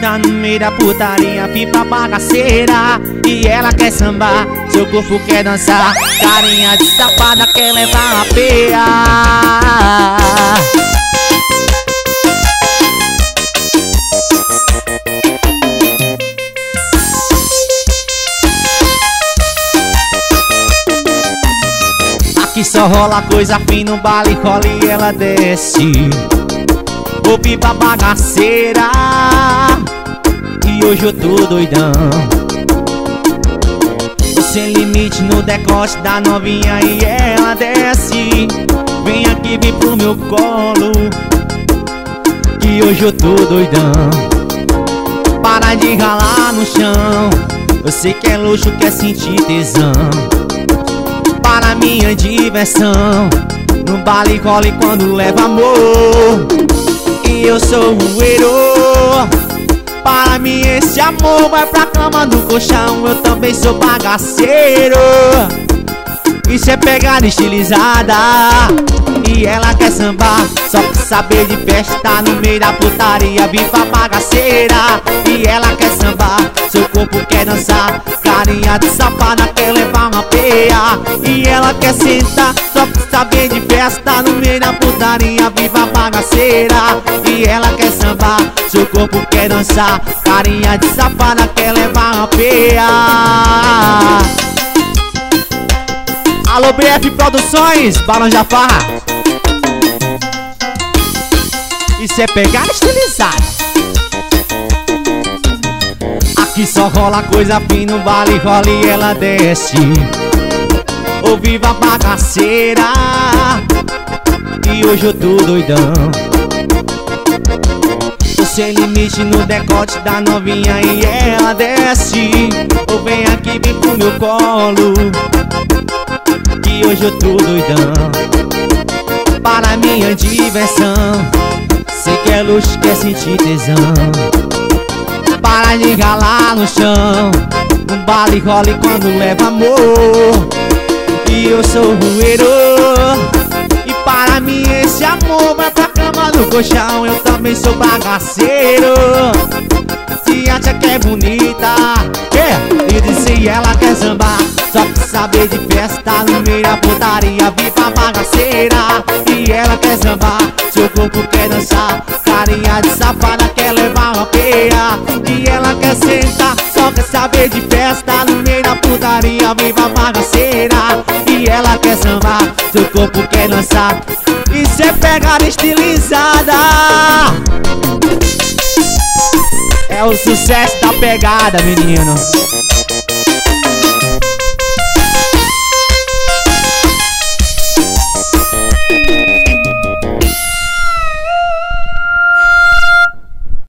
festa no meio da putaria, pipa bagaceira. E ela quer sambar, seu corpo quer dançar. Carinha de safada quer levar a peia. Aqui só rola coisa fina, no baile rola e ela desce. Ô pipa bagaceira, e hoje eu tô doidão. Sem limite no decote da novinha e ela desce. Vem aqui, vem pro meu colo, que hoje eu tô doidão. Para de ralar no chão, eu sei que é luxo, quer sentir tesão. Para minha diversão, no baile rola e quando leva amor. E eu sou o herói. Para mim esse amor vai pra cama do colchão. Eu também sou bagaceiro. Isso é pegada estilizada. E ela quer sambar, só quer saber de festa no meio da putaria, viva bagaceira. E ela quer sambar, seu corpo quer dançar. Carinha de safada quer levar uma peia. E ela quer sentar, só quer saber de festa no meio da putaria, viva bagaceira. E ela quer sambar, seu corpo quer dançar. Carinha de safada quer levar uma peia. Alô BF Produções, Barão Jafar. Isso é pegada estilizada. Aqui só rola coisa fina, no baile rola e ela desce. Ô viva bagaceira, e hoje eu tô doidão. Tô sem limite no decote da novinha e ela desce. Ô vem aqui, vem pro meu colo, que hoje eu tô doidão. Para minha diversão, sei que é luxo, quer sentir tesão. Para de ralar no chão, no baile rola e quando leva amor. E eu sou o herói. E para mim esse amor vai pra cama do colchão. Eu também sou bagaceiro. Se acha que é bonita, e disse ela quer sambar, só quer saber de festa no meio da putaria, viva bagaceira. E ela quer sambar, seu corpo quer dançar. Carinha de safada quer levar uma peia. E ela quer sentar, só quer saber de festa no meio da putaria, viva bagaceira. E ela quer sambar, seu corpo quer dançar. Isso é pegada estilizada. É o sucesso da pegada, menino.